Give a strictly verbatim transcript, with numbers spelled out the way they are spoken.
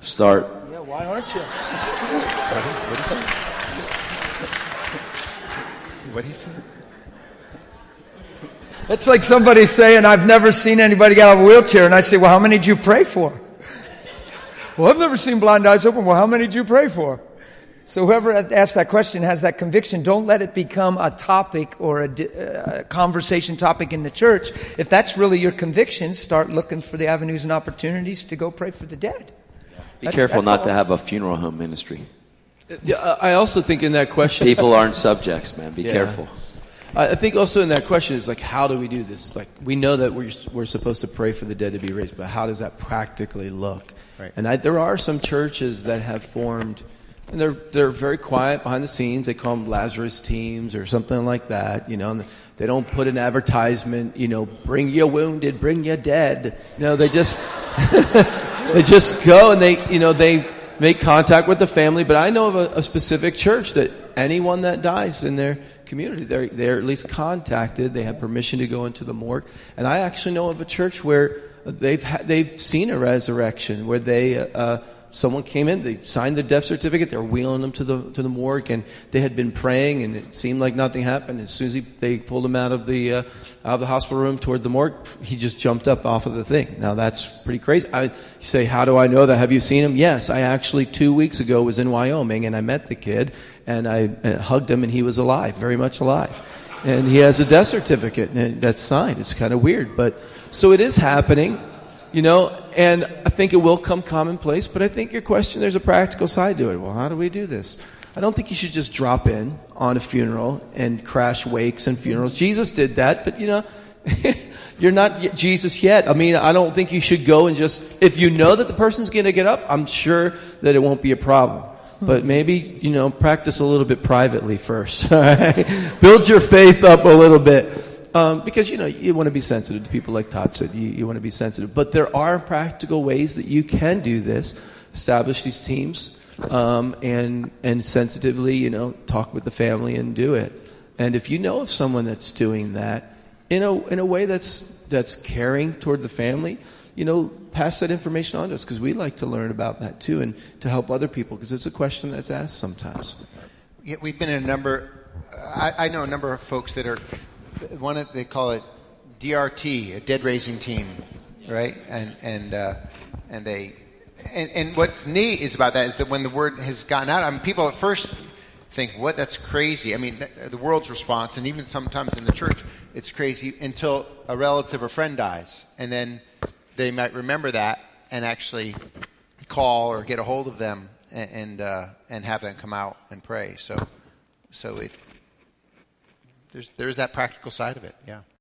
Start. Yeah, why aren't you? What did he say? It's like somebody saying, I've never seen anybody get out of a wheelchair. And I say, well, how many did you pray for? Well, I've never seen blind eyes open. Well, how many did you pray for? So whoever asked that question has that conviction. Don't let it become a topic or a, a conversation topic in the church. If that's really your conviction, start looking for the avenues and opportunities to go pray for the dead. Be That's- careful that's not all. to have a funeral home ministry. Yeah, I also think in that question, People aren't subjects, man. Be Yeah. careful. I I think also in that question is like, how do we do this? Like, we know that we're we're supposed to pray for the dead to be raised, but how does that practically look? Right. And I, there are some churches that have formed, and they're they're very quiet behind the scenes. They call them Lazarus teams or something like that. You know, and they don't put an advertisement. You know, bring your wounded, bring your dead. No, they just they just go and they you know they make contact with the family. But I know of a, a specific church that anyone that dies in their community, they're, they're at least contacted. They have permission to go into the morgue. And I actually know of a church where they've ha- they've seen a resurrection, where they uh, someone came in, they signed the death certificate, they were wheeling them to the to the morgue, and they had been praying, and it seemed like nothing happened. As soon as he, they pulled him out of the uh, out of the hospital room toward the morgue, he just jumped up off of the thing. Now that's pretty crazy. I, you say, how do I know that? Have you seen him? Yes, I actually two weeks ago was in Wyoming, and I met the kid. And I uh, hugged him, and he was alive, very much alive. And he has a death certificate, and that's signed. It's kind of weird. But so it is happening, you know, and I think it will come commonplace. But I think your question, there's a practical side to it. Well, how do we do this? I don't think you should just drop in on a funeral and crash wakes and funerals. Jesus did that, but, you know, you're not yet Jesus yet. I mean, I don't think you should go and just, if you know that the person's going to get up, I'm sure that it won't be a problem. But maybe, you know, practice a little bit privately first. All right? Build your faith up a little bit. Um, because, you know, you want to be sensitive to people like Todd said. You, you want to be sensitive. But there are practical ways that you can do this. Establish these teams um, and and sensitively, you know, talk with the family and do it. And if you know of someone that's doing that in a in a way that's that's caring toward the family, you know, pass that information on to us, because we like to learn about that too, and to help other people, because it's a question that's asked sometimes. Yeah, we've been in a number. I, I know a number of folks that are one. Of, they call it D R T, a dead raising team, right? And and uh, and they and, and what's neat is about that is that when the word has gotten out, I mean, people at first think, "What? That's crazy." I mean, the, the world's response, and even sometimes in the church, it's crazy until a relative or friend dies, and then they might remember that and actually call or get a hold of them and and, uh, and have them come out and pray. So, so it there's there's that practical side of it. Yeah.